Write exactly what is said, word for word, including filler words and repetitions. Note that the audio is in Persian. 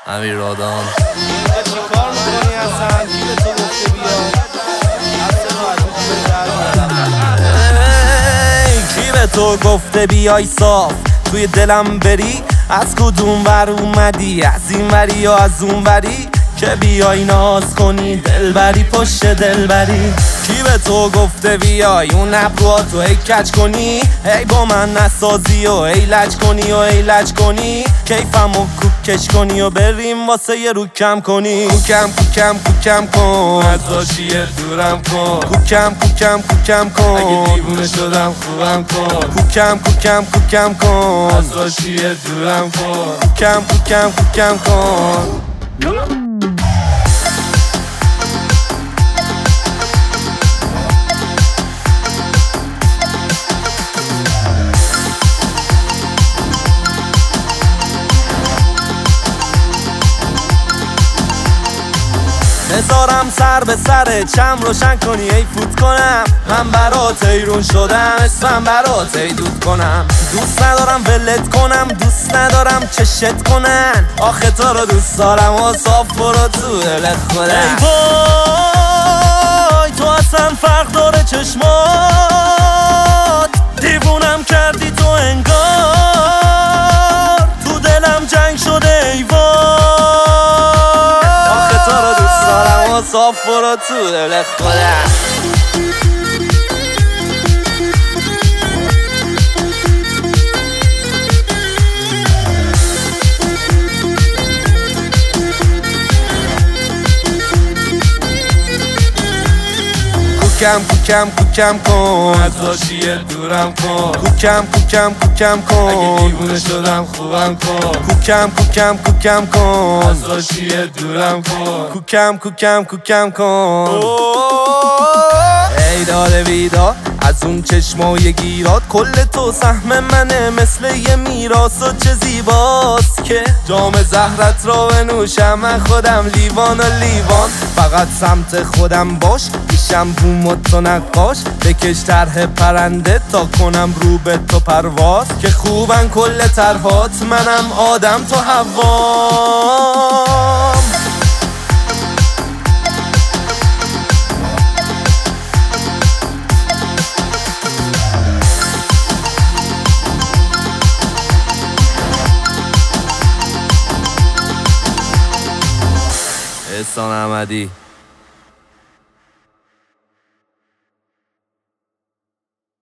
امیر رادان. چی کار میکنی اصلا؟ کی به تو گفته بیا؟ کی به تو گفته بیای صاف توی دلم بری؟ از کدوم ور اومدی؟ از این وری یا از اون وری؟ که بیای ناز کنی دلبری پشت دلبری. کی به تو گفته بیای اون ابروهاتو ای کج کنی؟ ای با من نسازی و ای لج کنی و ای لج کنی. کیفمو کوکش کنی و بریم واسه یه رو کم کنی. کوکم کوکم کوکم کن ازاشیه دورم کن. کوکم کوکم کوکم کن اگه دیوونه شدم خوبم کن. کوکم کوکم کوکم کن ازاشیه دورم کن. کوکم کوکم کوکم کن. بذارم سر به سر چم روشن کنی ای فوت کنم. من برات ایرون شدم اسمم برات ای دود کنم. دوست ندارم ولت کنم دوست ندارم چشت کنن. آخه تو رو دوست دارم و صاف برو تو دلت خودم. ای وای تو اصلا فرق داره چشمات. دیوونم کردی تو انگار تو دلم جنگ شده ای وای. صاف برو تو دلت خودم. کوکم کوکم کوکم کن ازاشیه دورم کن. کوکم کوکم کوکم کن اگه دیوونه شدم خوبم کن. کوکم کوکم کوکم کن ازاشیه دورم کن. کوکم کوکم کوکم کن. ای داره بیدار از اون چشمای گیرات. کل تو سهم منه مثل یه میراث و چه زیباست که جام زهرت را بنوشم. من خودم لیوان و لیوان فقط سمت خودم باش. پیشم بوم و تو نقاش بکش طرح پرنده تا کنم رو به تو پرواز. که خوبن کل طرحات منم آدم تو هوام. احسان احمدی.